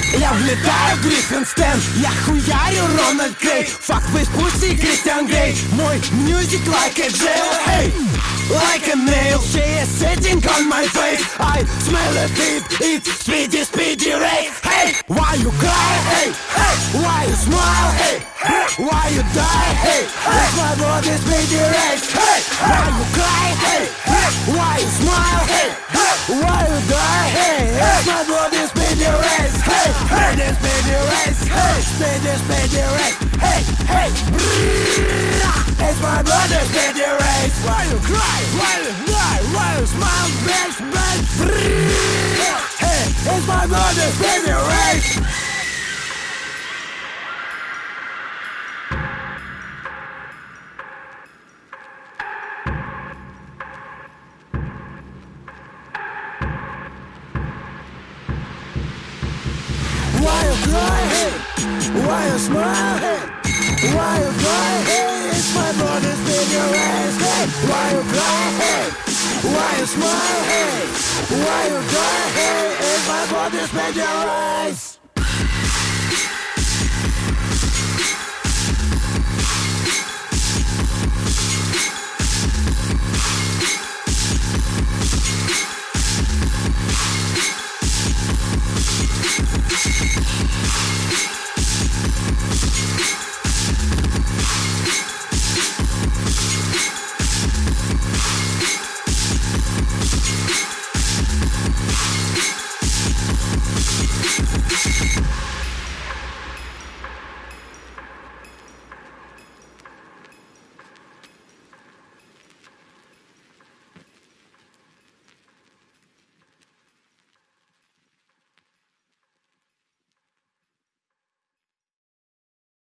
Я влетаю в Гриффинстен, я хуярю Рональд Крей. Fuck with pussy, Кристиан Грей. Мой music like a jail, hey, like a nail. She is sitting on my face. I smell a deep, it's speedy, speedy race. Hey, why you cry, hey, hey, why you smile, hey, why you die, hey, it's my body, speedy race. Hey, why you cry, hey, why you smile, hey, why you die, hey, it's my body, speedy race. Hey, speedy, speedy race. Hey, speedy, speedy race. Hey, hey, it's my body, speedy race. Why you cry, why you die, why you smile, bitch, bitch. Hey, it's my body, speedy race. Why you cry, hey? Why you smile, hey? Why you cry, hey? It's my brother's bigger ass, hey. Why you cry, hey? Why you smile, hey? Why you cry, hey? It's my brother's bigger ass.